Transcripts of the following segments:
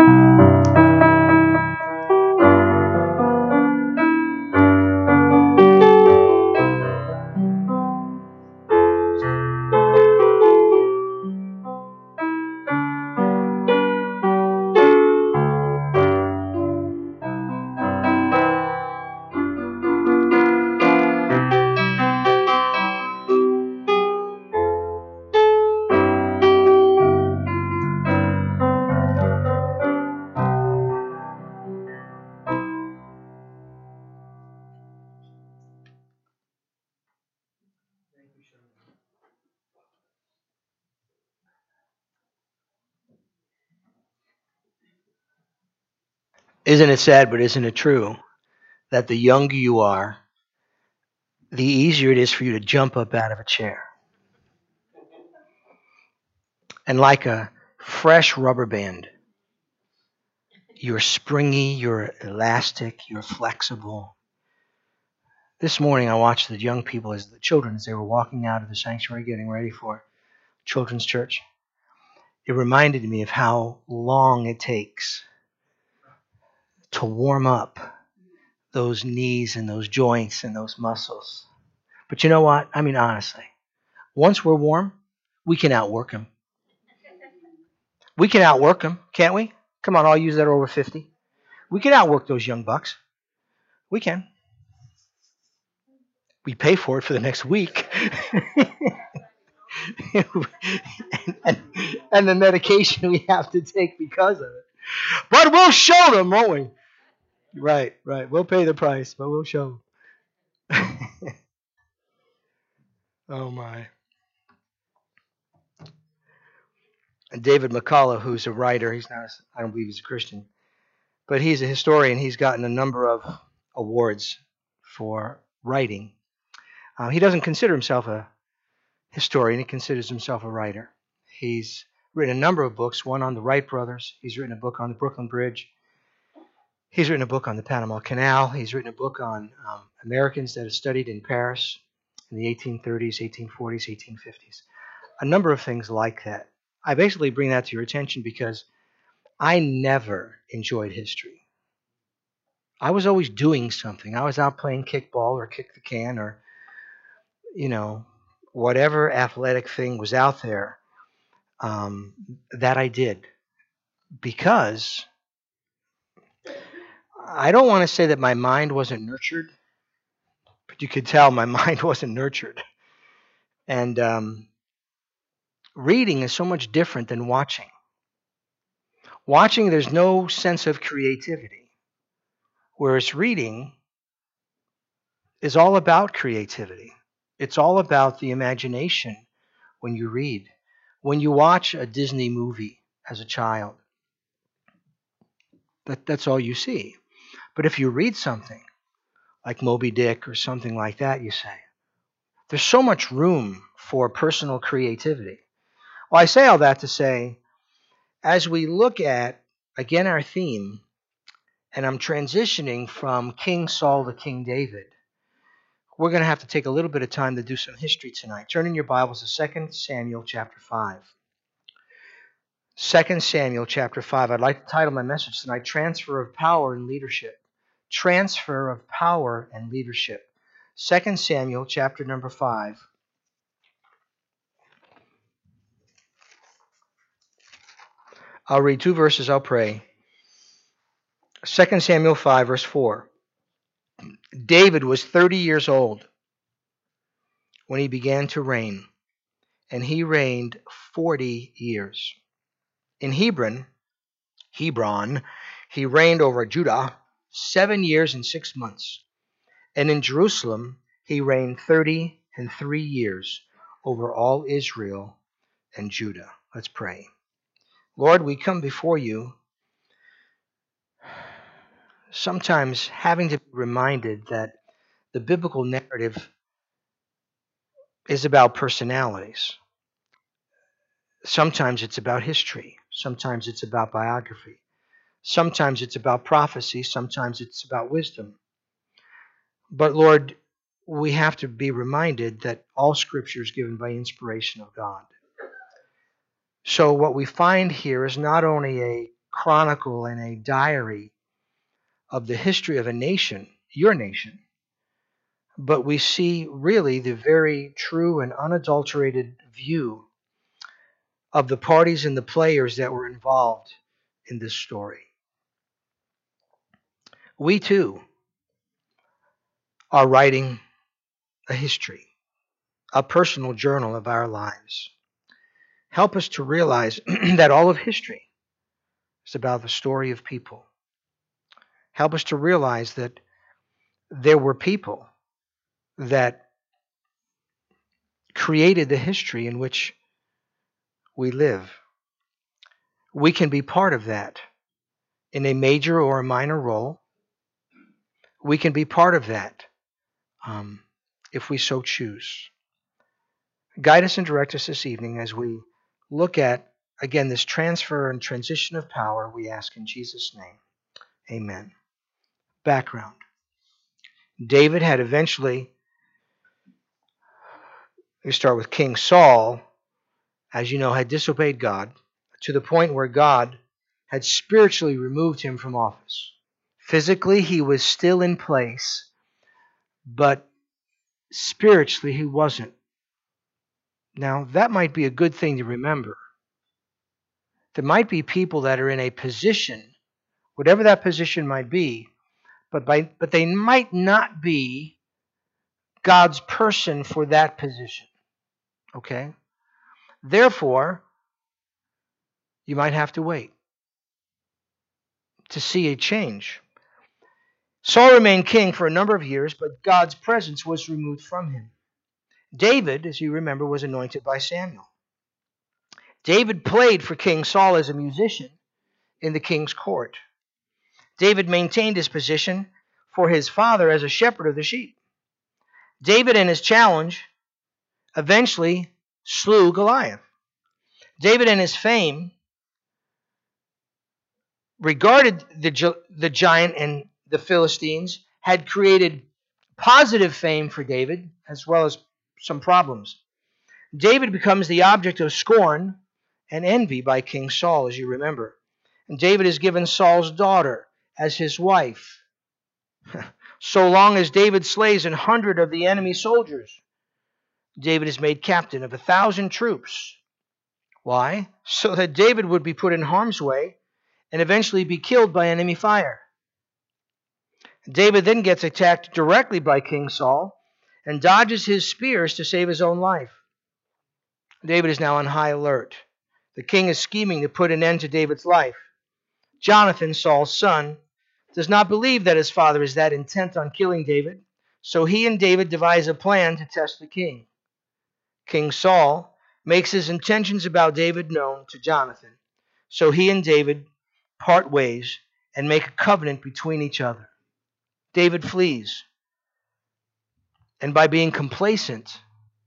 Isn't it sad, but isn't it true that the younger you are, the easier it is for you to jump up out of a chair? And like a fresh rubber band, you're springy, you're elastic, you're flexible. This morning I watched the young people, as the children, as they were walking out of the sanctuary getting ready for children's church. It reminded me of how long it takes to warm up those knees and those joints and those muscles. But you know what? I mean, honestly, once we're warm, we can outwork them. We can outwork them, can't we? Come on, all you that are over 50. We can outwork those young bucks. We can. We pay for it for the next week. and the medication we have to take because of it. But we'll show them, won't we? Right. We'll pay the price, but we'll show them. Oh, my. And David McCullough, who's a writer, he's not, I don't believe he's a Christian, but he's a historian. He's gotten a number of awards for writing. He doesn't consider himself a historian. He considers himself a writer. He's written a number of books, one on the Wright brothers. He's written a book on the Brooklyn Bridge. He's written a book on the Panama Canal. He's written a book on Americans that have studied in Paris in the 1830s, 1840s, 1850s. A number of things like that. I basically bring that to your attention because I never enjoyed history. I was always doing something. I was out playing kickball or kick the can or, whatever athletic thing was out there that I did. Because I don't want to say that my mind wasn't nurtured, but you could tell my mind wasn't nurtured. And reading is so much different than watching. Watching, there's no sense of creativity. Whereas reading is all about creativity. It's all about the imagination when you read. When you watch a Disney movie as a child, that's all you see. But if you read something like Moby Dick or something like that, you say, there's so much room for personal creativity. Well, I say all that to say, as we look at, again, our theme, and I'm transitioning from King Saul to King David, we're going to have to take a little bit of time to do some history tonight. Turn in your Bibles to 2 Samuel chapter 5. 2 Samuel chapter 5. I'd like to title my message tonight, Transfer of Power and Leadership. Transfer of Power and Leadership. 2 Samuel chapter number 5. I'll read two verses, I'll pray. 2 Samuel 5, verse 4. David was 30 years old when he began to reign, and he reigned 40 years. In Hebron, he reigned over Judah 7 years and 6 months. And in Jerusalem, he reigned 33 years over all Israel and Judah. Let's pray. Lord, we come before you sometimes having to be reminded that the biblical narrative is about personalities. Sometimes it's about history. Sometimes it's about biography. Sometimes it's about prophecy. Sometimes it's about wisdom. But Lord, we have to be reminded that all Scripture is given by inspiration of God. So what we find here is not only a chronicle and a diary of the history of a nation, your nation, but we see really the very true and unadulterated view of the parties and the players that were involved in this story. We too are writing a history, a personal journal of our lives. Help us to realize that all of history is about the story of people. Help us to realize that there were people that created the history in which we live. We can be part of that in a major or a minor role. We can be part of that if we so choose. Guide us and direct us this evening as we look at, again, this transfer and transition of power, we ask in Jesus' name. Amen. Background. David had eventually, we start with King Saul, as you know, had disobeyed God to the point where God had spiritually removed him from office. Physically, he was still in place, but spiritually, he wasn't. Now, that might be a good thing to remember. There might be people that are in a position, whatever that position might be, but they might not be God's person for that position. Okay? Therefore, you might have to wait to see a change. Saul remained king for a number of years, but God's presence was removed from him. David, as you remember, was anointed by Samuel. David played for King Saul as a musician in the king's court. David maintained his position for his father as a shepherd of the sheep. David and his challenge eventually slew Goliath. David and his fame regarded the giant and the Philistines had created positive fame for David as well as some problems. David becomes the object of scorn and envy by King Saul, as you remember. And David is given Saul's daughter as his wife. So long as David slays 100 of the enemy soldiers, David is made captain of 1,000 troops. Why? So that David would be put in harm's way and eventually be killed by enemy fire. David then gets attacked directly by King Saul and dodges his spears to save his own life. David is now on high alert. The king is scheming to put an end to David's life. Jonathan, Saul's son, does not believe that his father is that intent on killing David, so he and David devise a plan to test the king. King Saul makes his intentions about David known to Jonathan, so he and David part ways and make a covenant between each other. David flees, and by being complacent,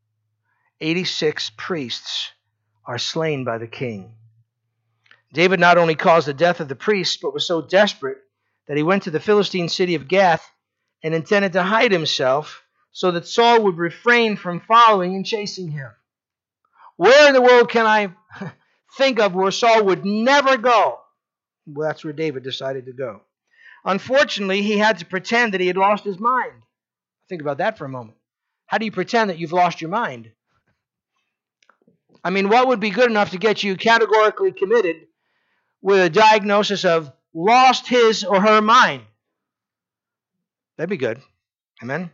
86 priests are slain by the king. David not only caused the death of the priests, but was so desperate that he went to the Philistine city of Gath and intended to hide himself so that Saul would refrain from following and chasing him. Where in the world can I think of where Saul would never go? Well, that's where David decided to go. Unfortunately, he had to pretend that he had lost his mind. Think about that for a moment. How do you pretend that you've lost your mind? I mean, what would be good enough to get you categorically committed with a diagnosis of lost his or her mind? That'd be good. Amen?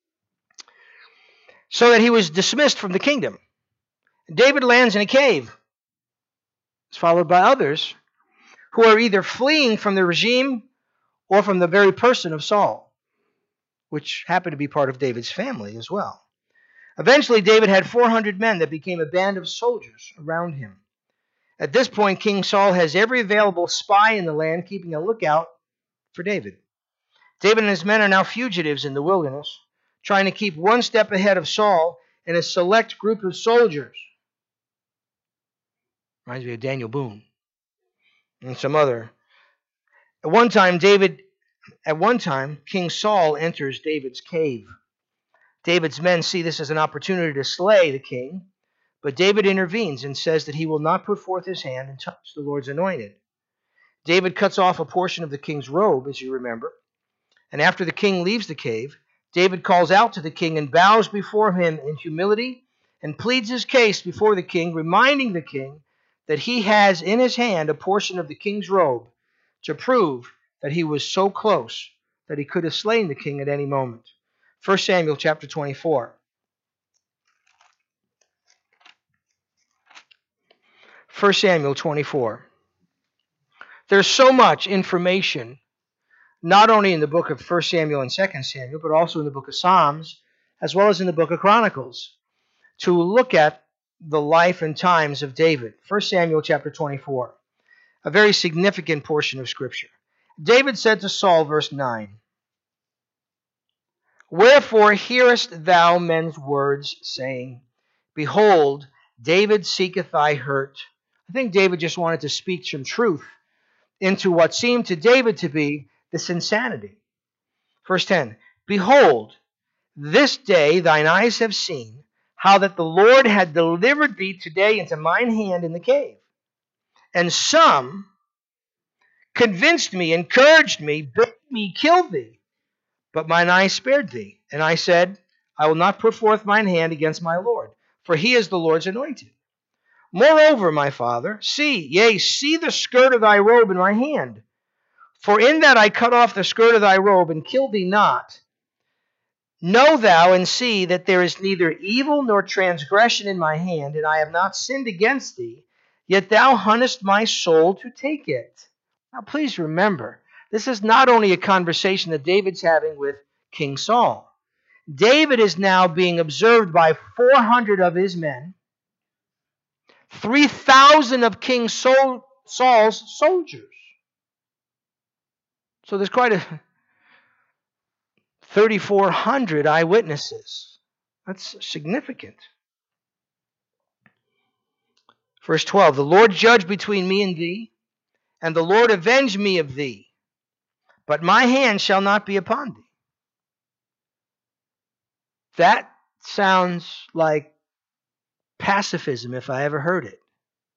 So that he was dismissed from the kingdom. David lands in a cave. He's followed by others who are either fleeing from the regime or from the very person of Saul, which happened to be part of David's family as well. Eventually, David had 400 men that became a band of soldiers around him. At this point, King Saul has every available spy in the land keeping a lookout for David. David and his men are now fugitives in the wilderness, trying to keep one step ahead of Saul and a select group of soldiers. Reminds me of Daniel Boone and some other. At one time, King Saul enters David's cave. David's men see this as an opportunity to slay the king, but David intervenes and says that he will not put forth his hand and touch the Lord's anointed. David cuts off a portion of the king's robe, as you remember. And after the king leaves the cave, David calls out to the king and bows before him in humility and pleads his case before the king, reminding the king that he has in his hand a portion of the king's robe to prove that he was so close that he could have slain the king at any moment. 1 Samuel chapter 24. 1 Samuel 24. There's so much information, not only in the book of 1 Samuel and 2 Samuel, but also in the book of Psalms, as well as in the book of Chronicles, to look at the life and times of David. 1 Samuel chapter 24, a very significant portion of Scripture. David said to Saul, verse 9, "Wherefore hearest thou men's words, saying, Behold, David seeketh thy hurt." I think David just wanted to speak some truth into what seemed to David to be this insanity. Verse 10, "Behold, this day thine eyes have seen how that the Lord had delivered thee today into mine hand in the cave. And some convinced me, encouraged me, bid me kill thee. But mine eyes spared thee. And I said, I will not put forth mine hand against my Lord, for he is the Lord's anointed. Moreover, my father, see the skirt of thy robe in my hand. For in that I cut off the skirt of thy robe and killed thee not. Know thou and see that there is neither evil nor transgression in my hand, and I have not sinned against thee, yet thou huntest my soul to take it." Now please remember, this is not only a conversation that David's having with King Saul. David is now being observed by 400 of his men, 3,000 of King Saul's soldiers. So there's quite a 3,400 eyewitnesses. That's significant. Verse 12, "The Lord judge between me and thee, and the Lord avenge me of thee, but my hand shall not be upon thee." That sounds like pacifism if I ever heard it.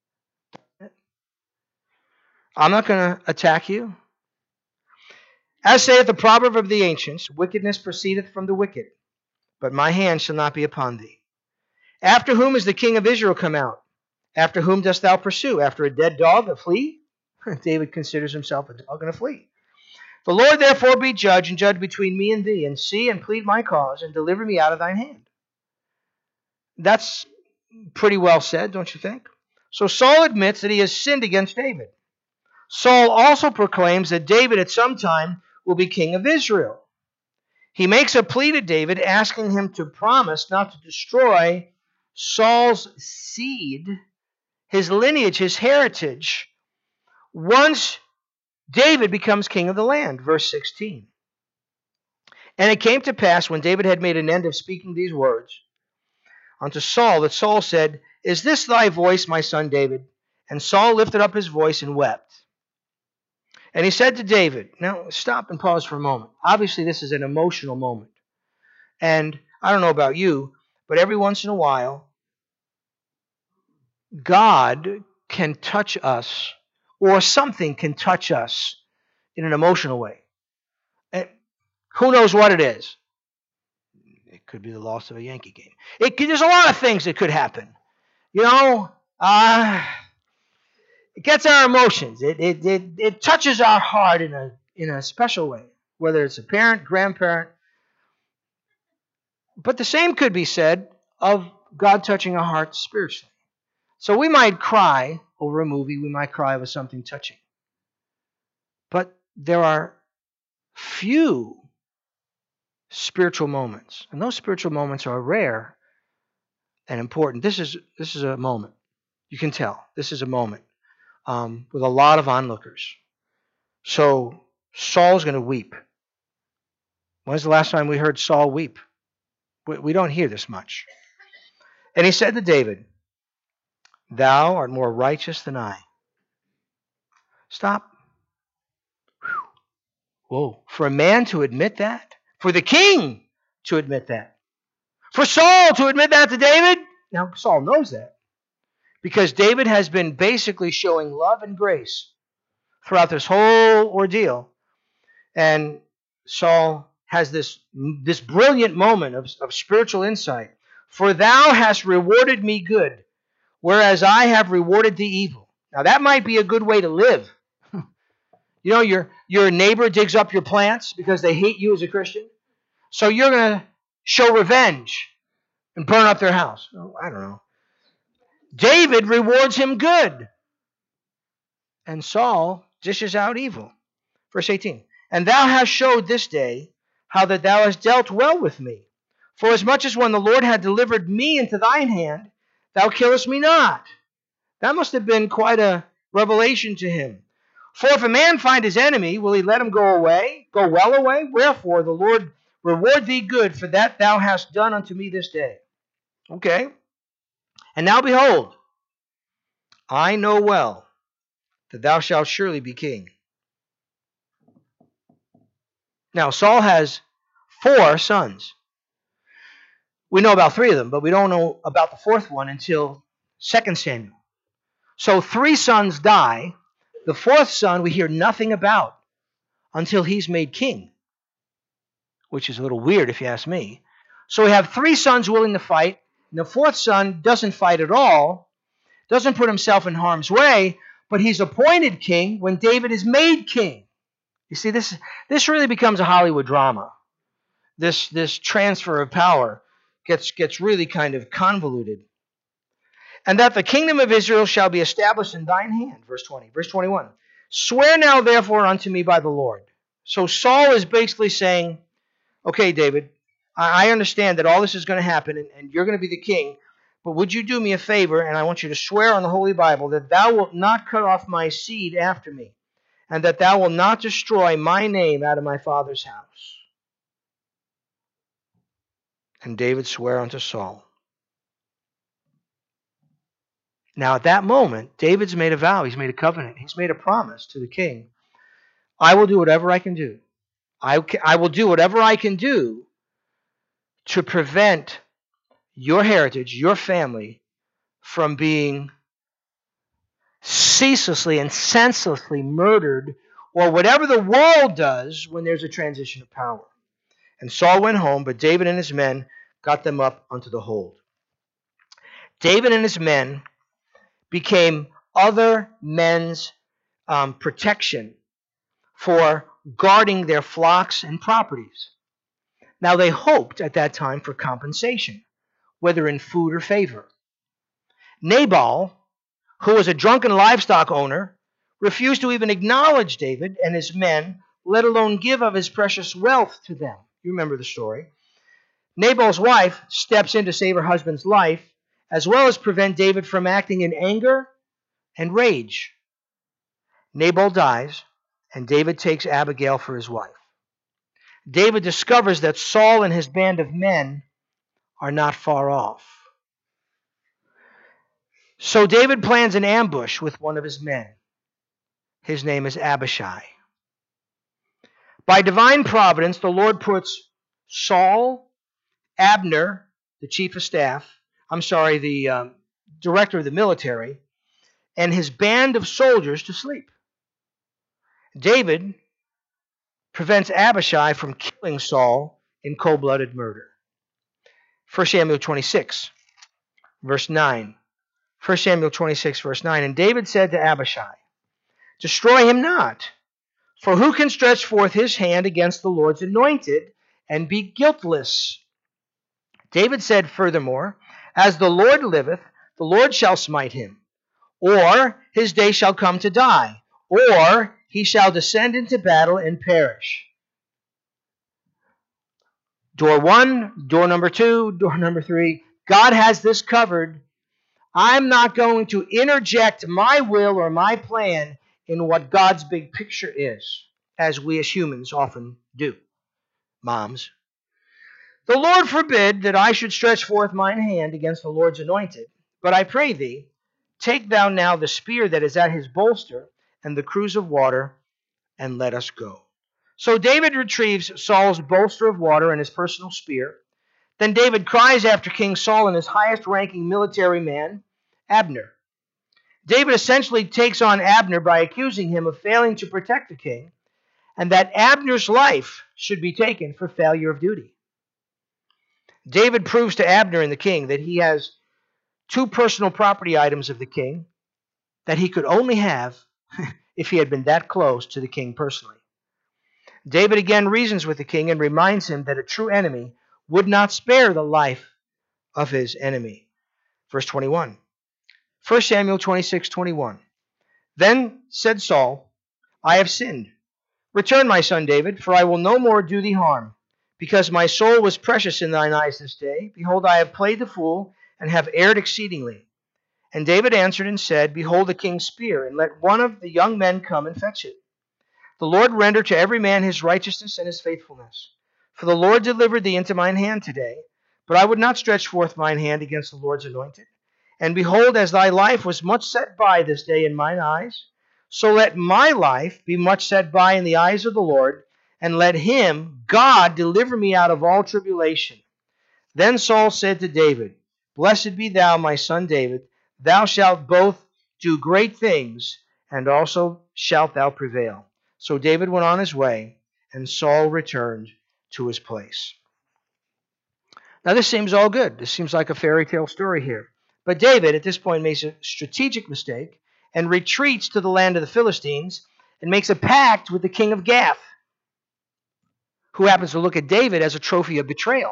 I'm not going to attack you. As saith the proverb of the ancients, wickedness proceedeth from the wicked, but my hand shall not be upon thee. After whom is the king of Israel come out? After whom dost thou pursue? After a dead dog, a flea? David considers himself a dog and a flea. "The Lord therefore be judge, and judge between me and thee, and see and plead my cause, and deliver me out of thine hand." That's pretty well said, don't you think? So Saul admits that he has sinned against David. Saul also proclaims that David at some time will be king of Israel. He makes a plea to David, asking him to promise not to destroy Saul's seed, his lineage, his heritage, once David becomes king of the land. Verse 16. "And it came to pass, when David had made an end of speaking these words unto Saul, that Saul said, Is this thy voice, my son David? And Saul lifted up his voice and wept. And he said to David," now stop and pause for a moment. Obviously, this is an emotional moment. And I don't know about you, but every once in a while, God can touch us, or something can touch us in an emotional way. And who knows what it is? It could be the loss of a Yankee game. There's a lot of things that could happen. It gets our emotions. It touches our heart in a special way, whether it's a parent, grandparent. But the same could be said of God touching our hearts spiritually. So we might cry over a movie. We might cry over something touching. But there are few spiritual moments, and those spiritual moments are rare and important. This is a moment. You can tell this is a moment with a lot of onlookers. So Saul's going to weep. When's the last time we heard Saul weep? We don't hear this much. "And he said to David, Thou art more righteous than I." Stop. Whoa. For a man to admit that? For the king to admit that? For Saul to admit that to David? Now, Saul knows that, because David has been basically showing love and grace throughout this whole ordeal. And Saul has this brilliant moment of spiritual insight. For thou hast rewarded me good, whereas I have rewarded thee evil. Now that might be a good way to live. You know, your neighbor digs up your plants because they hate you as a Christian. So you're going to show revenge and burn up their house. Oh, I don't know. David rewards him good. And Saul dishes out evil. Verse 18. And thou hast showed this day how that thou hast dealt well with me. For as much as when the Lord had delivered me into thine hand, thou killest me not. That must have been quite a revelation to him. For if a man find his enemy, will he let him go well away? Wherefore the Lord reward thee good for that thou hast done unto me this day. Okay. And now behold, I know well that thou shalt surely be king. Now Saul has 4 sons. We know about 3 of them, but we don't know about the 4th one until 2 Samuel. So 3 sons die. The 4th son we hear nothing about until he's made king, which is a little weird if you ask me. So we have 3 sons willing to fight, and the 4th son doesn't fight at all, doesn't put himself in harm's way, but he's appointed king when David is made king. You see, this really becomes a Hollywood drama. This transfer of power gets really kind of convoluted. And that the kingdom of Israel shall be established in thine hand. Verse 20. Verse 21. Swear now therefore unto me by the Lord. So Saul is basically saying, okay, David, I understand that all this is going to happen and you're going to be the king, but would you do me a favor, and I want you to swear on the Holy Bible that thou wilt not cut off my seed after me, and that thou wilt not destroy my name out of my father's house. And David sware unto Saul. Now at that moment, David's made a vow, he's made a covenant, he's made a promise to the king. I will do whatever I can do. I will do whatever I can do to prevent your heritage, your family, from being ceaselessly and senselessly murdered, or whatever the world does when there's a transition of power. And Saul went home, but David and his men got them up unto the hold. David and his men became other men's protection for guarding their flocks and properties. Now they hoped at that time for compensation, whether in food or favor. Nabal, who was a drunken livestock owner, refused to even acknowledge David and his men, let alone give of his precious wealth to them. You remember the story. Nabal's wife steps in to save her husband's life, as well as prevent David from acting in anger and rage. Nabal dies, and David takes Abigail for his wife. David discovers that Saul and his band of men are not far off. So David plans an ambush with one of his men. His name is Abishai. By divine providence, the Lord puts Saul, Abner, the chief of staff, the director of the military, and his band of soldiers to sleep. David prevents Abishai from killing Saul in cold-blooded murder. 1 Samuel 26, verse 9. 1 Samuel 26, verse 9. And David said to Abishai, destroy him not, for who can stretch forth his hand against the Lord's anointed and be guiltless? David said furthermore, as the Lord liveth, the Lord shall smite him, or his day shall come to die, or he shall descend into battle and perish. Door 1, door number 2, door number 3. God has this covered. I'm not going to interject my will or my plan in what God's big picture is, as we as humans often do. Moms. The Lord forbid that I should stretch forth mine hand against the Lord's anointed, but I pray thee, take thou now the spear that is at his bolster and the cruse of water, and let us go. So David retrieves Saul's bolster of water and his personal spear. Then David cries after King Saul and his highest-ranking military man, Abner. David essentially takes on Abner by accusing him of failing to protect the king, and that Abner's life should be taken for failure of duty. David proves to Abner and the king that he has two personal property items of the king that he could only have if he had been that close to the king personally. David again reasons with the king and reminds him that a true enemy would not spare the life of his enemy. Verse 21. 1 Samuel 26:21. Then said Saul, I have sinned. Return, my son David, for I will no more do thee harm. Because my soul was precious in thine eyes this day. Behold, I have played the fool, and have erred exceedingly. And David answered and said, Behold the king's spear, and let one of the young men come and fetch it. The Lord render to every man his righteousness and his faithfulness. For the Lord delivered thee into mine hand today, but I would not stretch forth mine hand against the Lord's anointed. And behold, as thy life was much set by this day in mine eyes, so let my life be much set by in the eyes of the Lord, and let him, God, deliver me out of all tribulation. Then Saul said to David, Blessed be thou, my son David, thou shalt both do great things, and also shalt thou prevail. So David went on his way, and Saul returned to his place. Now this seems all good. This seems like a fairy tale story here. But David, at this point, makes a strategic mistake and retreats to the land of the Philistines and makes a pact with the king of Gath, who happens to look at David as a trophy of betrayal.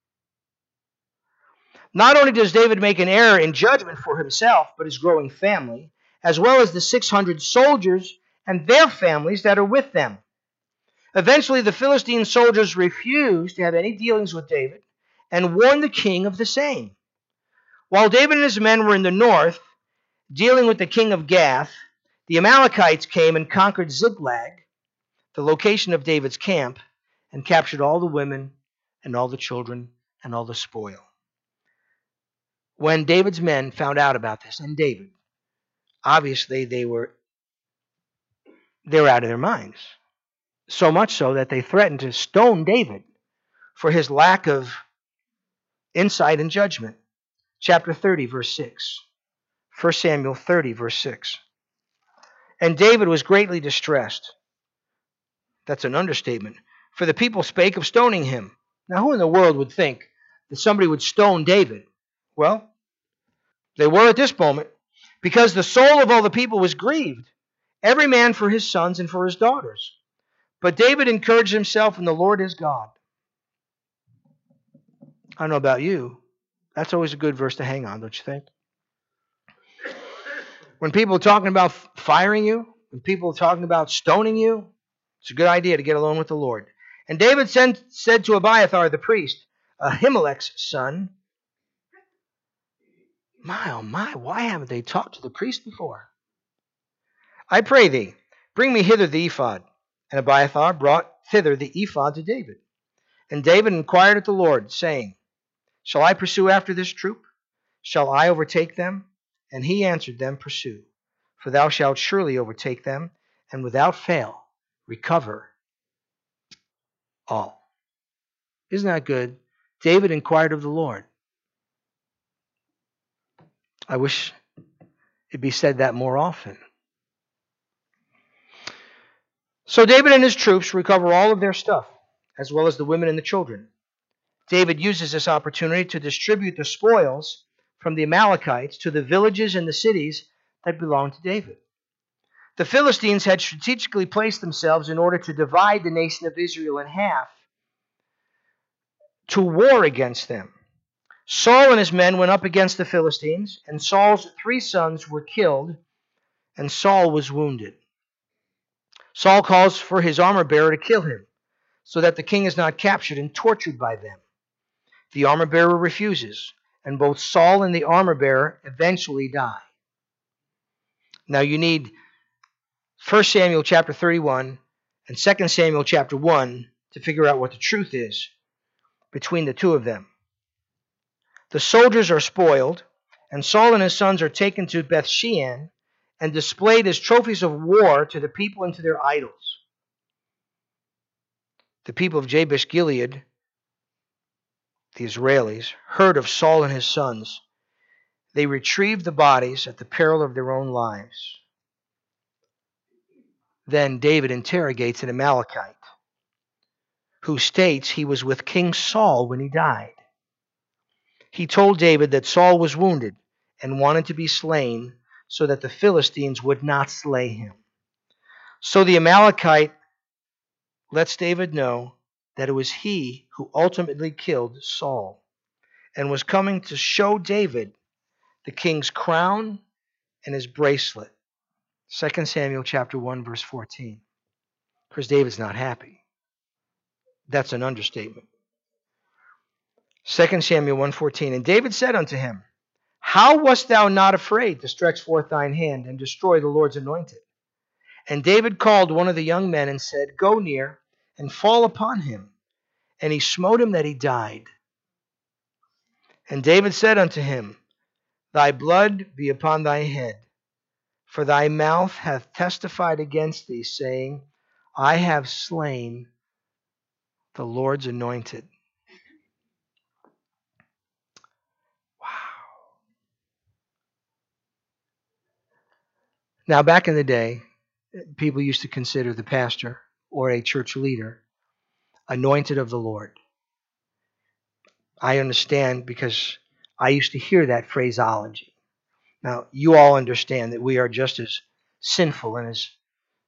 Not only does David make an error in judgment for himself, but his growing family, as well as the 600 soldiers and their families that are with them. Eventually, the Philistine soldiers refuse to have any dealings with David and warn the king of the same. While David and his men were in the north, dealing with the king of Gath, the Amalekites came and conquered Ziklag, the location of David's camp, and captured all the women and all the children and all the spoil. When David's men found out about this, and David, obviously they were out of their minds. So much so that they threatened to stone David for his lack of insight and judgment. Chapter 30, verse 6. 1 Samuel 30, verse 6. And David was greatly distressed. That's an understatement. For the people spake of stoning him. Now, who in the world would think that somebody would stone David? Well, they were at this moment, because the soul of all the people was grieved, every man for his sons and for his daughters. But David encouraged himself in the Lord his God. I don't know about you. That's always a good verse to hang on, don't you think? When people are talking about firing you, when people are talking about stoning you, it's a good idea to get alone with the Lord. And David said to Abiathar the priest, Ahimelech's son, My, oh my, why haven't they talked to the priest before? I pray thee, bring me hither the ephod. And Abiathar brought thither the ephod to David. And David inquired at the Lord, saying, Shall I pursue after this troop? Shall I overtake them? And he answered them, Pursue, for thou shalt surely overtake them, and without fail recover all. Isn't that good? David inquired of the Lord. I wish it'd be said that more often. So David and his troops recover all of their stuff, as well as the women and the children. David uses this opportunity to distribute the spoils from the Amalekites to the villages and the cities that belonged to David. The Philistines had strategically placed themselves in order to divide the nation of Israel in half, to war against them. Saul and his men went up against the Philistines, and Saul's 3 sons were killed, and Saul was wounded. Saul calls for his armor-bearer to kill him, so that the king is not captured and tortured by them. The armor-bearer refuses, and both Saul and the armor-bearer eventually die. Now you need 1 Samuel chapter 31 and 2 Samuel chapter 1 to figure out what the truth is between the two of them. The soldiers are spoiled, and Saul and his sons are taken to Beth-shean and displayed as trophies of war to the people and to their idols. The people of Jabesh Gilead, the Israelis, heard of Saul and his sons. They retrieved the bodies at the peril of their own lives. Then David interrogates an Amalekite who states he was with King Saul when he died. He told David that Saul was wounded and wanted to be slain so that the Philistines would not slay him. So the Amalekite lets David know that it was he who ultimately killed Saul and was coming to show David the king's crown and his bracelet. 2 Samuel chapter 1, verse 14. Because David's not happy. That's an understatement. 2 Samuel 1:14. And David said unto him, How wast thou not afraid to stretch forth thine hand and destroy the Lord's anointed? And David called one of the young men and said, Go near and fall upon him. And he smote him that he died. And David said unto him, Thy blood be upon thy head, for thy mouth hath testified against thee, saying, I have slain the Lord's anointed. Wow. Now, back in the day, people used to consider the pastor or a church leader anointed of the Lord. I understand because I used to hear that phraseology. Now, you all understand that we are just as sinful and as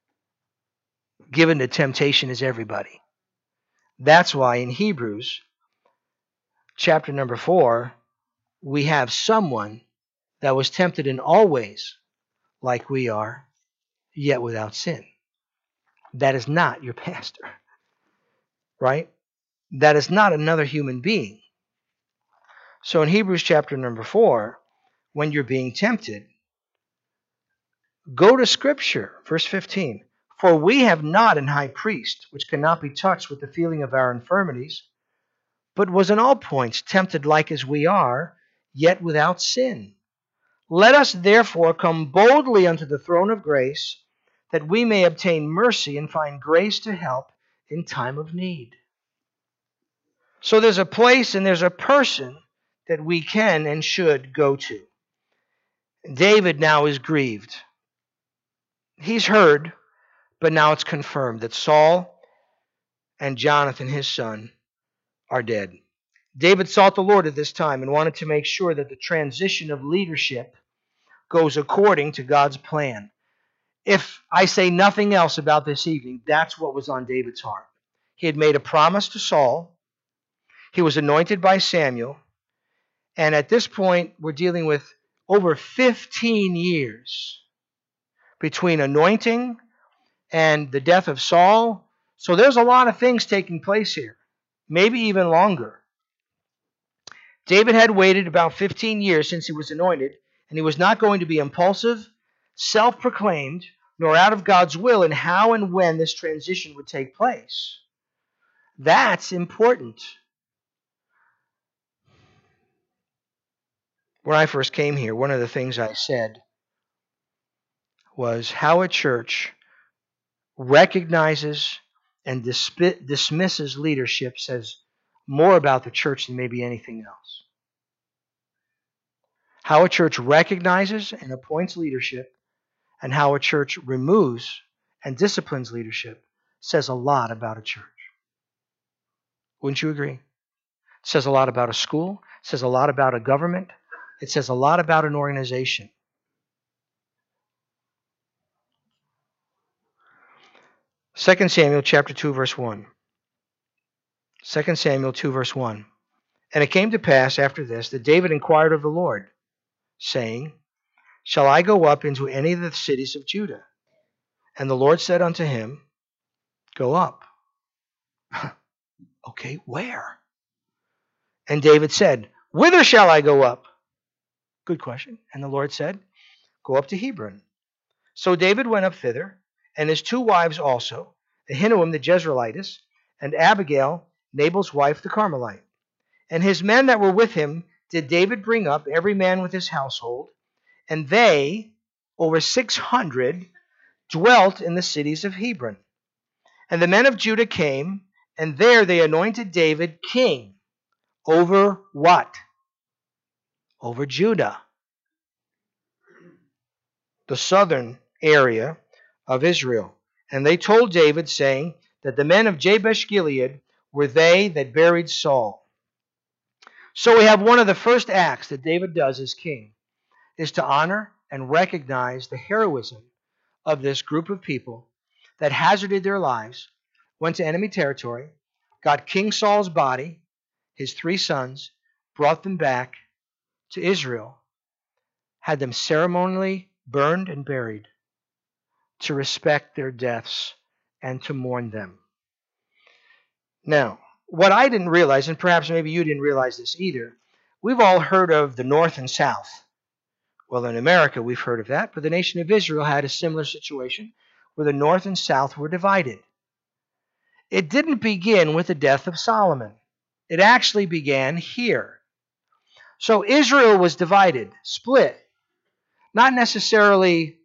given to temptation as everybody. That's why in Hebrews, chapter number 4, we have someone that was tempted in all ways like we are, yet without sin. That is not your pastor, right? That is not another human being. So in Hebrews chapter number 4, when you're being tempted, go to Scripture, verse 15. For we have not an high priest, which cannot be touched with the feeling of our infirmities, but was in all points tempted like as we are, yet without sin. Let us therefore come boldly unto the throne of grace, that we may obtain mercy and find grace to help in time of need. So there's a place and there's a person that we can and should go to. David now is grieved. He's heard, but now it's confirmed that Saul and Jonathan, his son, are dead. David sought the Lord at this time and wanted to make sure that the transition of leadership goes according to God's plan. If I say nothing else about this evening, that's what was on David's heart. He had made a promise to Saul. He was anointed by Samuel. And at this point, we're dealing with over 15 years between anointing and the death of Saul. So there's a lot of things taking place here, maybe even longer. David had waited about 15 years since he was anointed, and he was not going to be impulsive, self-proclaimed, nor out of God's will in how and when this transition would take place. That's important. When I first came here, one of the things I said was how a church recognizes and dismisses leadership says more about the church than maybe anything else. How a church recognizes and appoints leadership and how a church removes and disciplines leadership says a lot about a church. Wouldn't you agree? It says a lot about a school. It says a lot about a government. It says a lot about an organization. Second Samuel chapter 2, verse 1. 2 Samuel 2, verse 1. And it came to pass after this that David inquired of the Lord, saying, Shall I go up into any of the cities of Judah? And the Lord said unto him, Go up. Okay, where? And David said, Whither shall I go up? Good question. And the Lord said, Go up to Hebron. So David went up thither, and his two wives also, Ahinoam the Jezreelitess, and Abigail, Nabal's wife, the Carmelite. And his men that were with him did David bring up, every man with his household, and they, over 600, dwelt in the cities of Hebron. And the men of Judah came, and there they anointed David king over what? Over Judah. the southern area of Israel. And they told David, saying that the men of Jabesh Gilead were they that buried Saul. So we have one of the first acts that David does as king is to honor and recognize the heroism of this group of people that hazarded their lives, went to enemy territory, got King Saul's body, his 3 sons, brought them back to Israel, had them ceremonially burned and buried to respect their deaths and to mourn them. Now, what I didn't realize, and perhaps maybe you didn't realize this either, we've all heard of the North and South. Well, in America, we've heard of that, but the nation of Israel had a similar situation where the North and South were divided. It didn't begin with the death of Solomon. It actually began here. So Israel was divided, split, not necessarily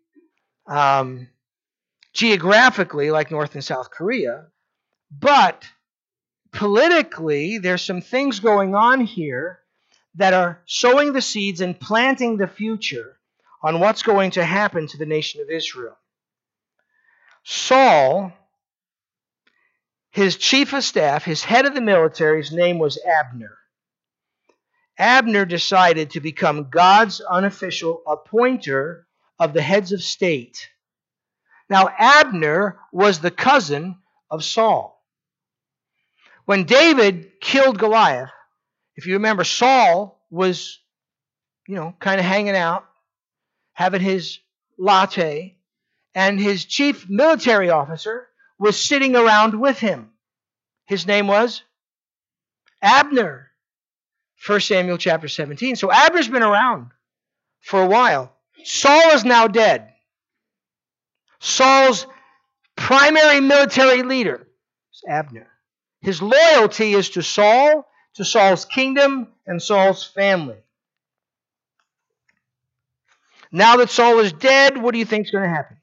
geographically like North and South Korea, but politically, there's some things going on here that are sowing the seeds and planting the future on what's going to happen to the nation of Israel. Saul, his chief of staff, his head of the military, his name was Abner. Abner decided to become God's unofficial appointer of the heads of state. Now, Abner was the cousin of Saul. When David killed Goliath, if you remember, Saul was, kind of hanging out, having his latte, and his chief military officer was sitting around with him. His name was Abner. 1 Samuel chapter 17. So Abner's been around for a while. Saul is now dead. Saul's primary military leader is Abner. His loyalty is to Saul, to Saul's kingdom, and Saul's family. Now that Saul is dead, what do you think is going to happen?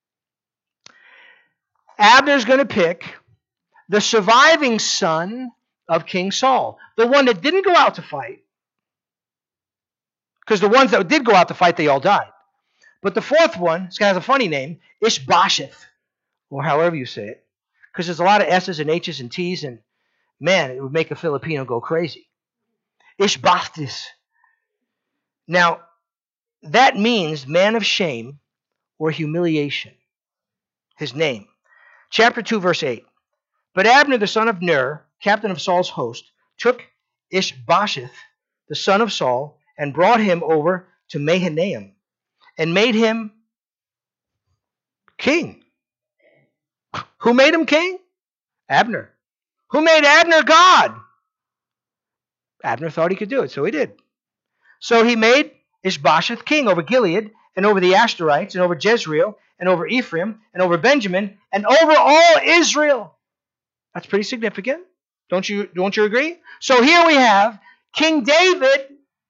Abner's going to pick the surviving son of King Saul, the one that didn't go out to fight, because the ones that did go out to fight, they all died. But the fourth one, this guy has a funny name, Ishbosheth, or however you say it, because there's a lot of S's and H's and T's, and man, it would make a Filipino go crazy. Ishbosheth. Now, that means man of shame or humiliation. His name. Chapter 2, verse 8. But Abner, the son of Ner, captain of Saul's host, took Ishbosheth, the son of Saul, and brought him over to Mahanaim, and made him king. Who made him king? Abner. Who made Abner God? Abner thought he could do it, so he did. So he made Ishbosheth king over Gilead, and over the Ashtorites, and over Jezreel, and over Ephraim, and over Benjamin, and over all Israel. That's pretty significant. Don't you agree? So here we have King David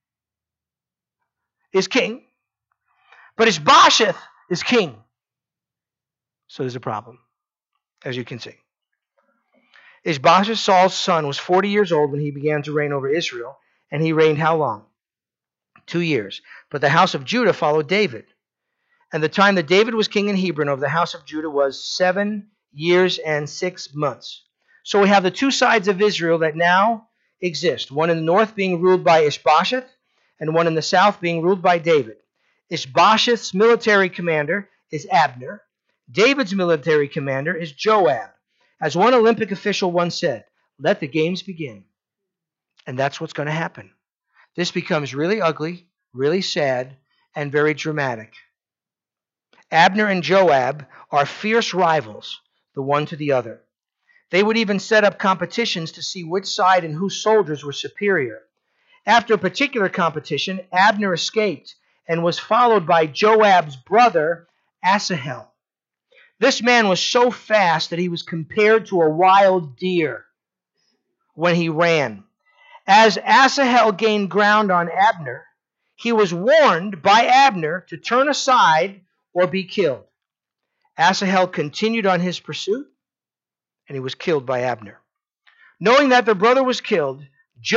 is king, but Ishbosheth is king. So there's a problem, as you can see. Ishbosheth, Saul's son, was 40 years old when he began to reign over Israel, and he reigned how long? 2 years. But the house of Judah followed David. And the time that David was king in Hebron over the house of Judah was 7 years and 6 months. So we have the two sides of Israel that now exist. One in the north being ruled by Ishbosheth, and one in the south being ruled by David. Ishbosheth's military commander is Abner. David's military commander is Joab. As one Olympic official once said, let the games begin. And that's what's going to happen. This becomes really ugly, really sad, and very dramatic. Abner and Joab are fierce rivals, the one to the other. They would even set up competitions to see which side and whose soldiers were superior. After a particular competition, Abner escaped and was followed by Joab's brother, Asahel. This man was so fast that he was compared to a wild deer when he ran. As Asahel gained ground on Abner, he was warned by Abner to turn aside or be killed. Asahel continued on his pursuit, and he was killed by Abner. Knowing that their brother was killed,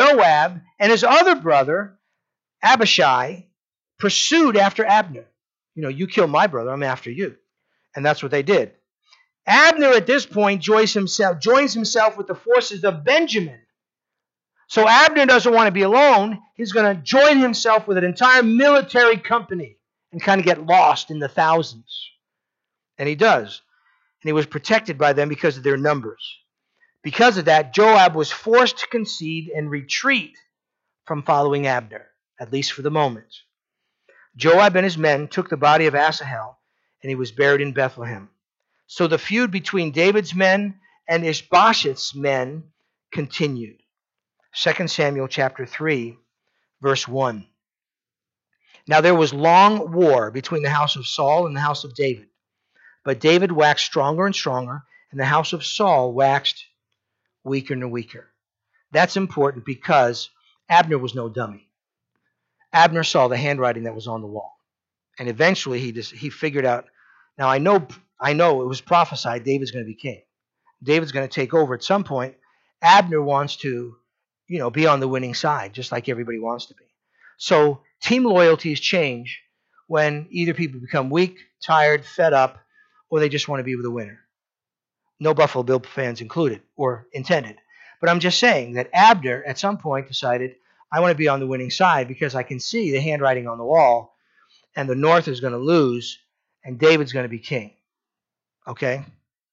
Joab and his other brother, Abishai, pursued after Abner. You kill my brother, I'm after you. And that's what they did. Abner at this point joins himself with the forces of Benjamin. So Abner doesn't want to be alone. He's going to join himself with an entire military company and kind of get lost in the thousands. And he does. And he was protected by them because of their numbers. Because of that, Joab was forced to concede and retreat from following Abner, at least for the moment. Joab and his men took the body of Asahel, and he was buried in Bethlehem. So the feud between David's men and Ishbosheth's men continued. 2 Samuel chapter 3, verse 1. Now there was long war between the house of Saul and the house of David. But David waxed stronger and stronger, and the house of Saul waxed weaker and weaker. That's important because Abner was no dummy. Abner saw the handwriting that was on the wall. And eventually he figured out, now I know it was prophesied David's going to be king. David's going to take over at some point. Abner wants to, be on the winning side, just like everybody wants to be. So team loyalties change when either people become weak, tired, fed up, or they just want to be with the winner. No Buffalo Bill fans included or intended. But I'm just saying that Abner at some point decided, I want to be on the winning side because I can see the handwriting on the wall and the North is going to lose and David's going to be king. Okay?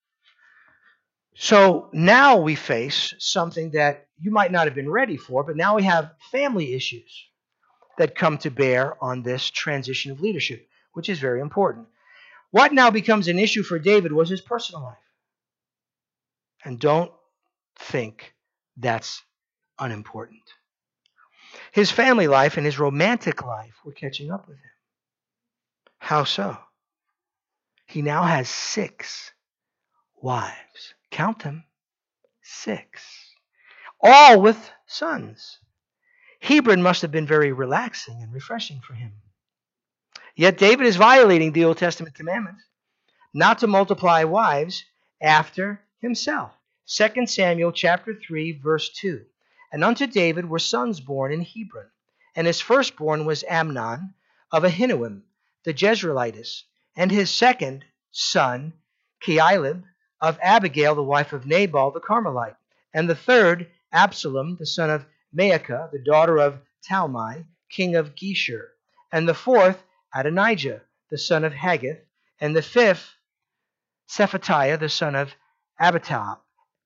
So now we face something that you might not have been ready for, but now we have family issues that come to bear on this transition of leadership, which is very important. What now becomes an issue for David was his personal life. And don't think that's unimportant. His family life and his romantic life were catching up with him. How so? He now has 6 wives. Count them. 6. All with sons. Hebron must have been very relaxing and refreshing for him. Yet David is violating the Old Testament commandment not to multiply wives after himself. 2 Samuel chapter 3, verse 2. And unto David were sons born in Hebron, and his firstborn was Amnon of Ahinoam, the Jezreelitess, and his second son, Chialib, of Abigail, the wife of Nabal the Carmelite, and the third, Absalom, the son of Maacah, the daughter of Talmai, king of Geshur, and the fourth, Adonijah, the son of Haggith, and the fifth, Shephatiah, the son of Abital,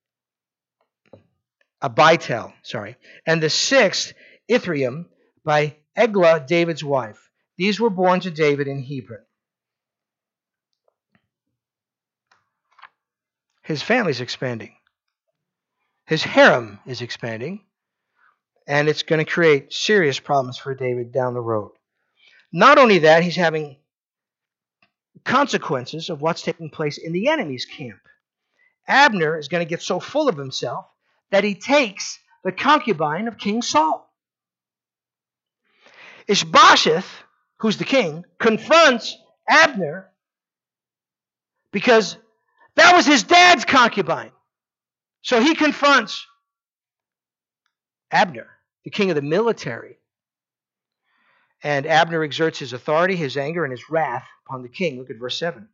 and the sixth, Ithream, by Eglah, David's wife. These were born to David in Hebron. His family's expanding. His harem is expanding, and it's going to create serious problems for David down the road. Not only that, he's having consequences of what's taking place in the enemy's camp. Abner is going to get so full of himself that he takes the concubine of King Saul. Ishbosheth, who's the king, confronts Abner because that was his dad's concubine. So he confronts Abner, the king of the military. And Abner exerts his authority, his anger, and his wrath upon the king. Look at verse 7.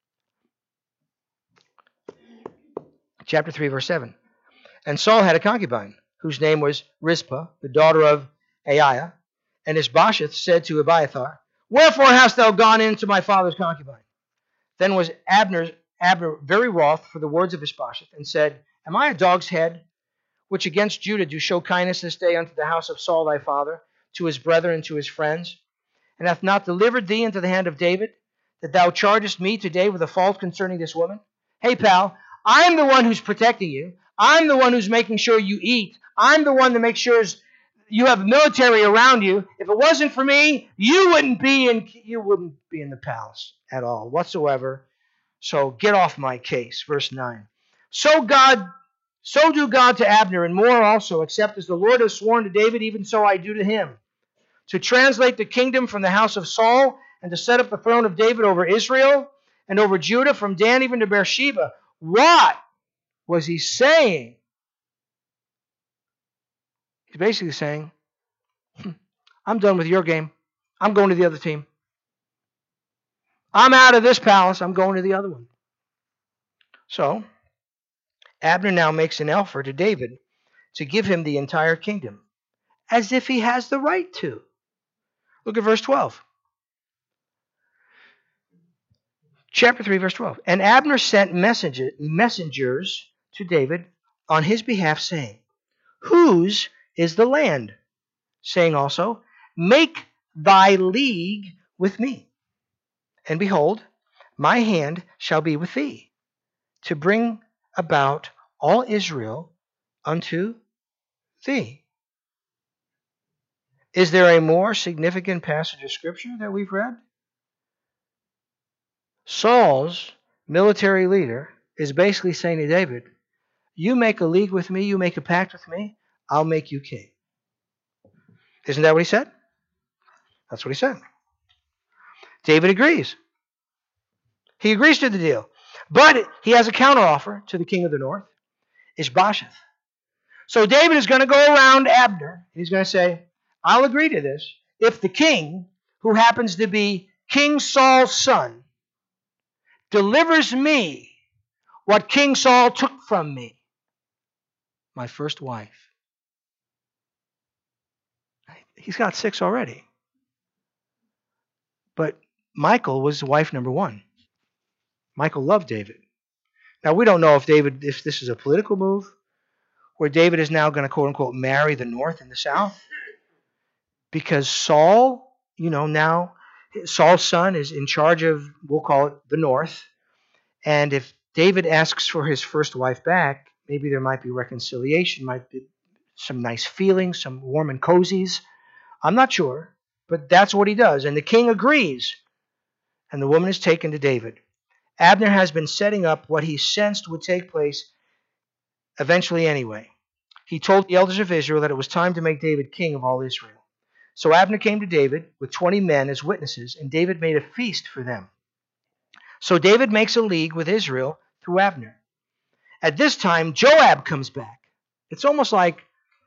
Chapter 3, verse 7. And Saul had a concubine, whose name was Rizpah, the daughter of Aiah. And Ishbosheth said to Abiathar, Wherefore hast thou gone into my father's concubine? Then was Abner very wroth for the words of Ishbosheth, and said, Am I a dog's head, which against Judah do show kindness this day unto the house of Saul thy father, to his brethren and to his friends, and hath not delivered thee into the hand of David, that thou chargest me today with a fault concerning this woman? Hey, pal, I'm the one who's protecting you. I'm the one who's making sure you eat. I'm the one that makes sure you have military around you. If it wasn't for me, you wouldn't be in the palace at all whatsoever. So get off my case. Verse 9. So do God to Abner, and more also, except as the Lord has sworn to David, even so I do to him, to translate the kingdom from the house of Saul, and to set up the throne of David over Israel and over Judah, from Dan even to Beersheba. What was he saying? He's basically saying, I'm done with your game. I'm going to the other team. I'm out of this palace. I'm going to the other one. So Abner now makes an offer to David to give him the entire kingdom, as if he has the right to. Look at verse 12. Chapter 3, verse 12. And Abner sent messengers to David on his behalf, saying, Whose is the land? Saying also, Make thy league with me. And behold, my hand shall be with thee, to bring about all Israel unto thee. Is there a more significant passage of Scripture that we've read? Saul's military leader is basically saying to David, you make a league with me, you make a pact with me, I'll make you king. Isn't that what he said? That's what he said. David agrees. He agrees to the deal. But he has a counteroffer to the king of the north, Ishbosheth. So David is going to go around Abner. He's going to say, I'll agree to this if the king, who happens to be King Saul's son, delivers me what King Saul took from me, my first wife. He's got 6 already. But Michal was wife number 1. Michal loved David. Now, we don't know if this is a political move, where David is now going to, quote unquote, marry the north and the south. Because Saul, now Saul's son is in charge of, we'll call it, the north. And if David asks for his first wife back, maybe there might be reconciliation, might be some nice feelings, some warm and cozies. I'm not sure, but that's what he does. And the king agrees, and the woman is taken to David. Abner has been setting up what he sensed would take place eventually anyway. He told the elders of Israel that it was time to make David king of all Israel. So Abner came to David with 20 men as witnesses, and David made a feast for them. So David makes a league with Israel through Abner. At this time, Joab comes back. It's almost like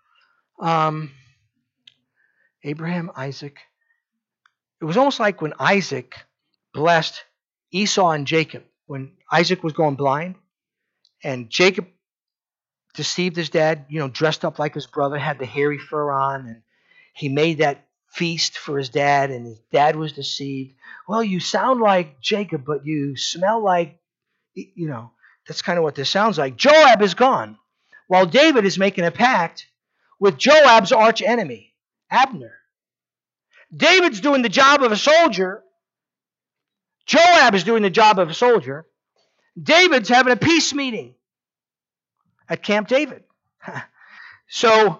Abraham, Isaac. It was almost like when Isaac blessed Esau and Jacob, when Isaac was going blind, and Jacob deceived his dad, dressed up like his brother, had the hairy fur on, and he made that feast for his dad, and his dad was deceived. Well, you sound like Jacob, but you smell like, that's kind of what this sounds like. Joab is gone, while David is making a pact with Joab's arch enemy, Abner. David's doing the job of a soldier. Joab is doing the job of a soldier. David's having a peace meeting at Camp David. So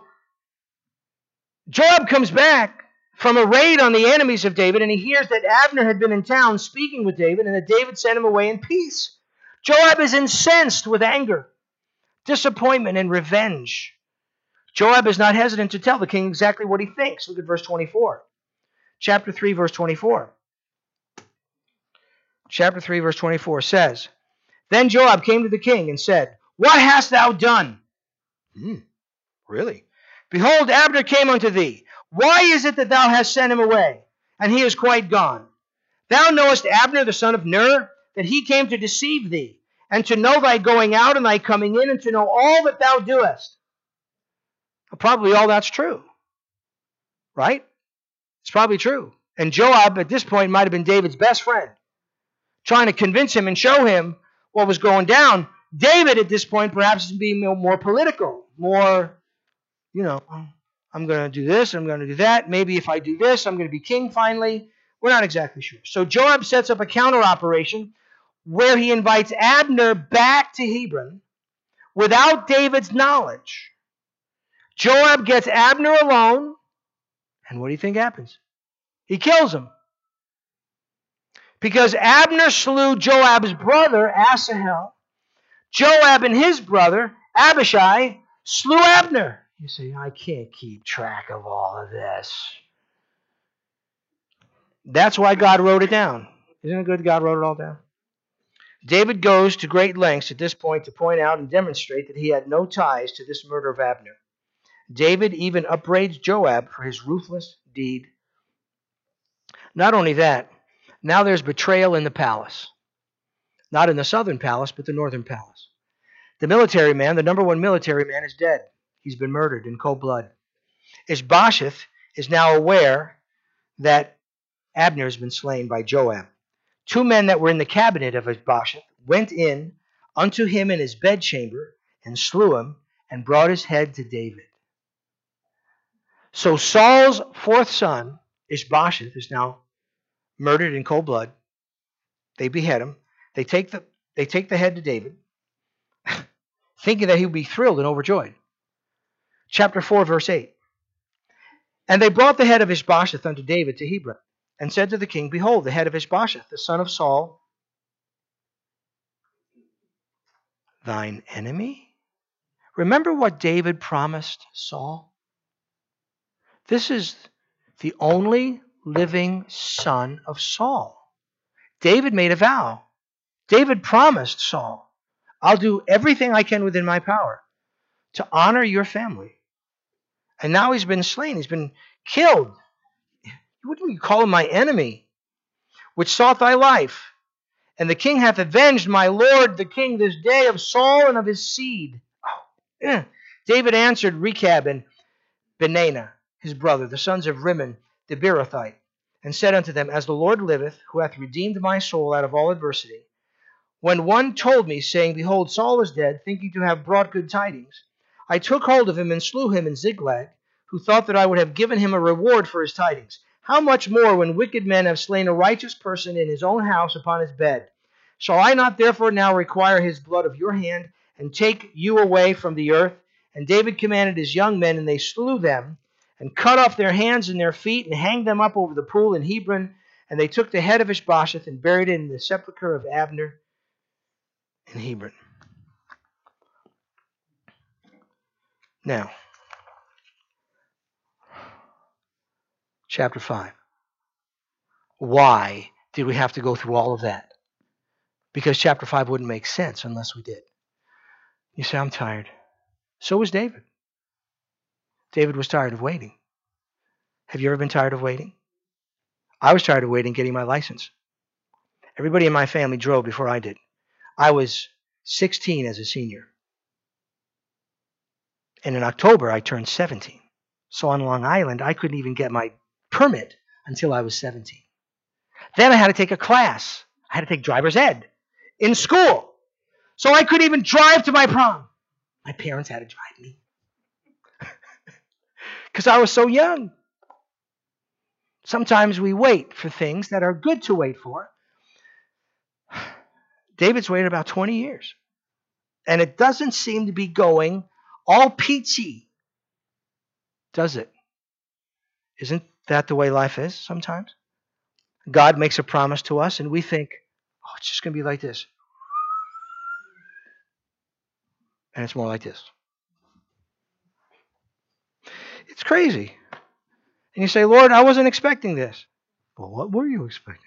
Joab comes back from a raid on the enemies of David, and he hears that Abner had been in town speaking with David, and that David sent him away in peace. Joab is incensed with anger, disappointment, and revenge. Joab is not hesitant to tell the king exactly what he thinks. Look at verse 24. Chapter 3, verse 24. Chapter 3, verse 24 says, Then Joab came to the king and said, What hast thou done? Really? Behold, Abner came unto thee. Why is it that thou hast sent him away, and he is quite gone? Thou knowest Abner, the son of Ner, that he came to deceive thee, and to know thy going out and thy coming in, and to know all that thou doest. Well, probably all that's true. Right? It's probably true. And Joab, at this point, might have been David's best friend, trying to convince him and show him what was going down. David, at this point, perhaps is being more political, more, I'm going to do this, I'm going to do that. Maybe if I do this, I'm going to be king finally. We're not exactly sure. So Joab sets up a counter operation where he invites Abner back to Hebron without David's knowledge. Joab gets Abner alone, and what do you think happens? He kills him. Because Abner slew Joab's brother, Asahel. Joab and his brother, Abishai, slew Abner. You say, I can't keep track of all of this. That's why God wrote it down. Isn't it good God wrote it all down? David goes to great lengths at this point to point out and demonstrate that he had no ties to this murder of Abner. David even upbraids Joab for his ruthless deed. Not only that, Now there's betrayal in the palace. Not in the southern palace, but the northern palace. The military man, the number one military man, is dead. He's been murdered in cold blood. Ishbosheth is now aware that Abner has been slain by Joab. Two men that were in the cabinet of Ishbosheth went in unto him in his bedchamber and slew him and brought his head to David. So Saul's fourth son, Ishbosheth, is now murdered in cold blood. They behead him. They take the head to David, thinking that he would be thrilled and overjoyed. Chapter 4, verse 8. And they brought the head of Ishbosheth unto David to Hebron, and said to the king, Behold, the head of Ishbosheth, the son of Saul, thine enemy? Remember what David promised Saul? This is the only living son of Saul. David made a vow. David promised Saul, I'll do everything I can within my power to honor your family. And now he's been slain. He's been killed. Wouldn't you call him my enemy, which sought thy life? And the king hath avenged my lord the king this day of Saul and of his seed. David answered Rechab and Benaiah, his brother, the sons of Rimmon the Beerothite, and said unto them, As the Lord liveth, who hath redeemed my soul out of all adversity, when one told me, saying, Behold, Saul is dead, thinking to have brought good tidings, I took hold of him and slew him in Ziklag, who thought that I would have given him a reward for his tidings. How much more when wicked men have slain a righteous person in his own house upon his bed? Shall I not therefore now require his blood of your hand, and take you away from the earth? And David commanded his young men, and they slew them, and cut off their hands and their feet, and hanged them up over the pool in Hebron. And they took the head of Ishbosheth, and buried it in the sepulchre of Abner in Hebron. Now, chapter 5. Why did we have to go through all of that? Because chapter 5 wouldn't make sense unless we did. You say, I'm tired. So was David. David was tired of waiting. Have you ever been tired of waiting? I was tired of waiting getting my license. Everybody in my family drove before I did. I was 16 as a senior. And in October, I turned 17. So on Long Island, I couldn't even get my permit until I was 17. Then I had to take a class. I had to take driver's ed in school. So I couldn't even drive to my prom. My parents had to drive me. Because I was so young. Sometimes we wait for things that are good to wait for. David's waited about 20 years. And it doesn't seem to be going all peachy, does it? Isn't that the way life is sometimes? God makes a promise to us and we think, oh, it's just going to be like this. And it's more like this. It's crazy. And you say, Lord, I wasn't expecting this. Well, what were you expecting?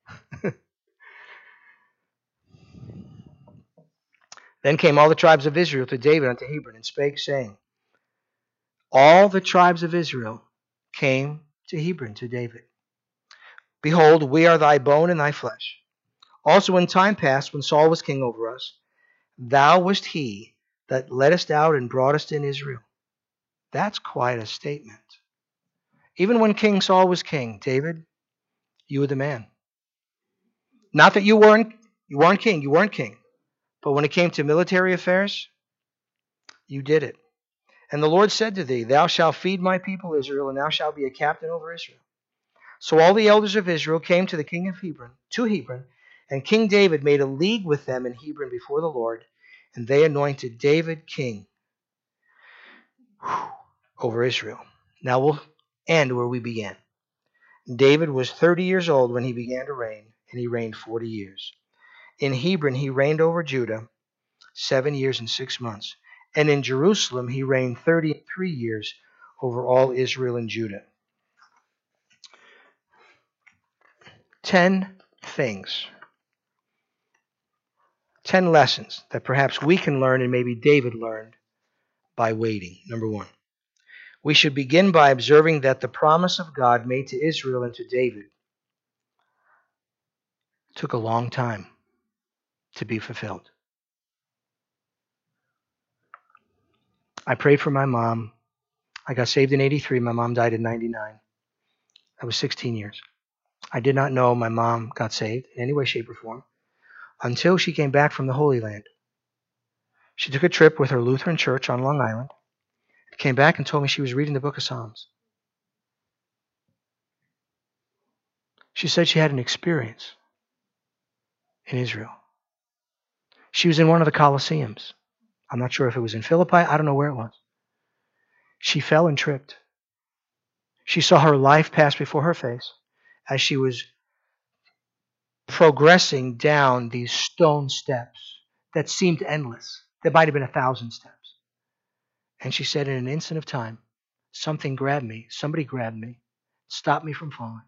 Then came all the tribes of Israel to David unto Hebron, and spake, saying, all the tribes of Israel came to Hebron to David. Behold, we are thy bone and thy flesh. Also in time past, when Saul was king over us, thou wast he that leddest out and broughtest in Israel. That's quite a statement. Even when King Saul was king, David, you were the man. Not that you weren't king. But when it came to military affairs, you did it. And the Lord said to thee, Thou shalt feed my people Israel, and thou shalt be a captain over Israel. So all the elders of Israel came to the king of Hebron, and King David made a league with them in Hebron before the Lord, and they anointed David king over Israel. Now we'll end where we began. David was 30 years old when he began to reign, and he reigned 40 years. In Hebron he reigned over Judah 7 years and 6 months. And in Jerusalem he reigned 33 years over all Israel and Judah. 10 things. 10 lessons that perhaps we can learn and maybe David learned by waiting. Number 1. We should begin by observing that the promise of God made to Israel and to David took a long time to be fulfilled. I prayed for my mom. I got saved in 83. My mom died in 99. That was 16 years. I did not know my mom got saved in any way, shape, or form until she came back from the Holy Land. She took a trip with her Lutheran church on Long Island, came back and told me she was reading the book of Psalms. She said she had an experience in Israel. She was in one of the Colosseums. I'm not sure if it was in Philippi. I don't know where it was. She fell and tripped. She saw her life pass before her face as she was progressing down these stone steps that seemed endless. There might have been 1,000 steps. And she said, in an instant of time, something grabbed me. Somebody grabbed me, stopped me from falling.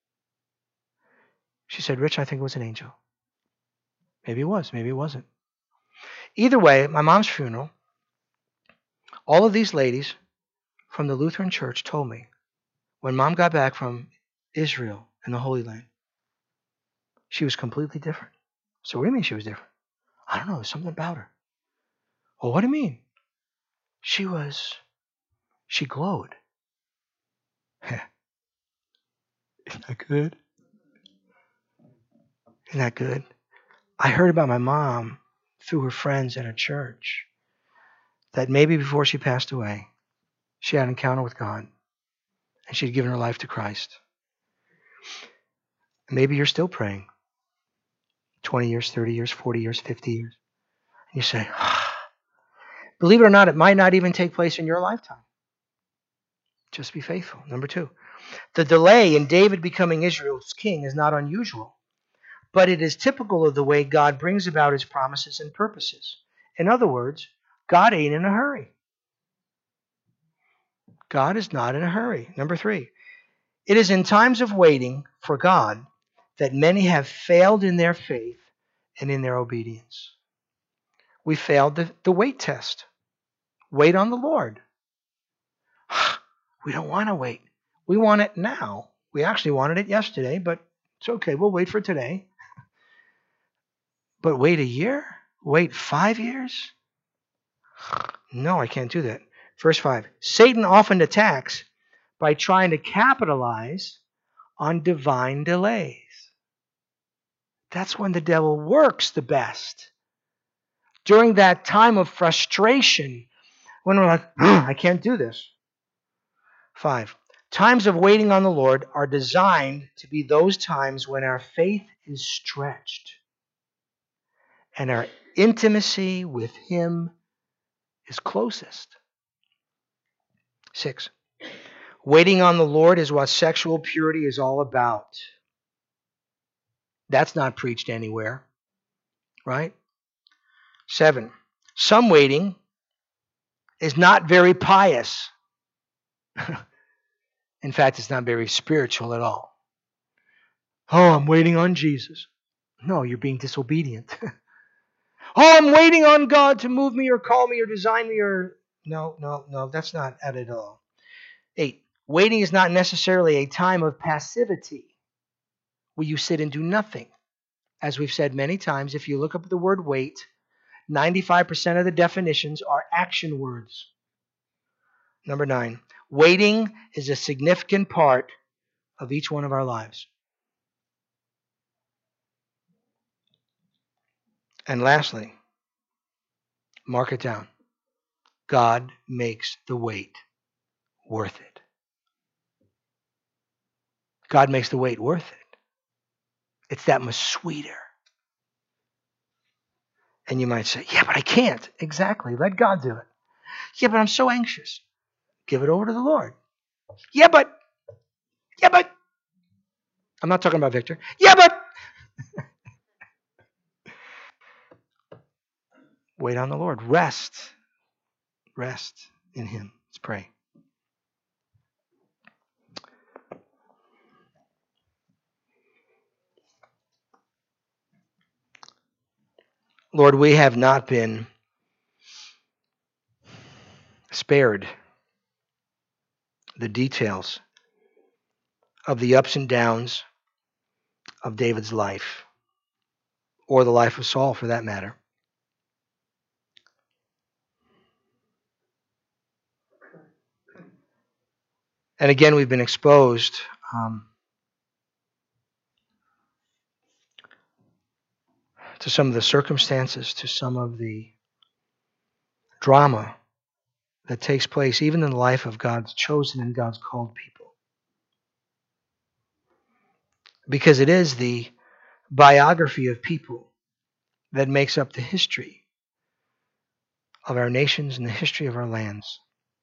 She said, Rich, I think it was an angel. Maybe it was. Maybe it wasn't. Either way, my mom's funeral, all of these ladies from the Lutheran church told me when Mom got back from Israel and the Holy Land, she was completely different. So what do you mean she was different? I don't know. There's something about her. Well, what do you mean? She glowed. Isn't that good? Isn't that good? I heard about my mom through her friends at a church that maybe before she passed away, she had an encounter with God and she'd given her life to Christ. Maybe you're still praying 20 years, 30 years, 40 years, 50 years. And you say, believe it or not, it might not even take place in your lifetime. Just be faithful. Number 2, the delay in David becoming Israel's king is not unusual, but it is typical of the way God brings about his promises and purposes. In other words, God ain't in a hurry. God is not in a hurry. Number 3, it is in times of waiting for God that many have failed in their faith and in their obedience. We failed the wait test. Wait on the Lord. We don't want to wait. We want it now. We actually wanted it yesterday, but it's okay. We'll wait for today. But wait a year? Wait 5 years? No, I can't do that. Verse 5. Satan often attacks by trying to capitalize on divine delays. That's when the devil works the best. During that time of frustration, when we're like, I can't do this. 5. Times of waiting on the Lord are designed to be those times when our faith is stretched and our intimacy with Him is closest. 6. Waiting on the Lord is what sexual purity is all about. That's not preached anywhere, right? 7. Some waiting is not very pious. In fact, it's not very spiritual at all. Oh, I'm waiting on Jesus. No, you're being disobedient. Oh, I'm waiting on God to move me or call me or design me or... No, that's not it at all. 8. Waiting is not necessarily a time of passivity where you sit and do nothing. As we've said many times, if you look up the word wait, 95% of the definitions are action words. Number 9. Waiting is a significant part of each one of our lives. And lastly, mark it down. God makes the wait worth it. God makes the wait worth it. It's that much sweeter. And you might say, yeah, but I can't. Exactly. Let God do it. Yeah, but I'm so anxious. Give it over to the Lord. Yeah, but. I'm not talking about Victor. Yeah, but. Wait on the Lord. Rest. Rest in Him. Let's pray. Lord, we have not been spared the details of the ups and downs of David's life. or the life of Saul for that matter. And again, we've been exposed to some of the circumstances, to some of the drama that takes place even in the life of God's chosen and God's called people. Because it is the biography of people that makes up the history of our nations and the history of our lands.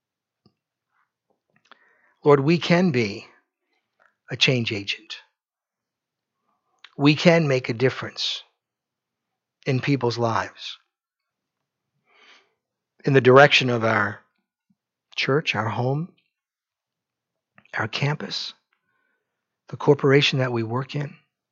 Lord, we can be a change agent. We can make a difference in people's lives, in the direction of our church, our home, our campus, the corporation that we work in.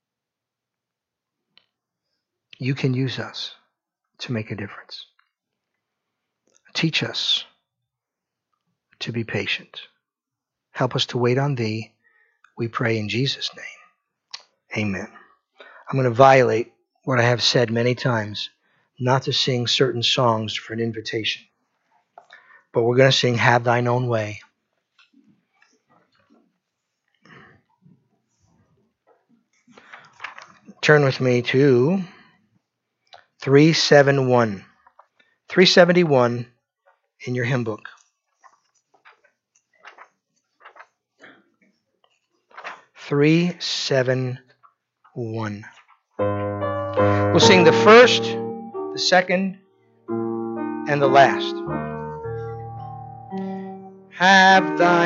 You can use us to make a difference. Teach us to be patient. Help us to wait on Thee. We pray in Jesus' name. Amen. I'm going to violate what I have said many times, not to sing certain songs for an invitation. But we're going to sing Have Thine Own Way. Turn with me to 371. 371 in your hymn book. 371. We'll sing the first, the second, and the last. Have thine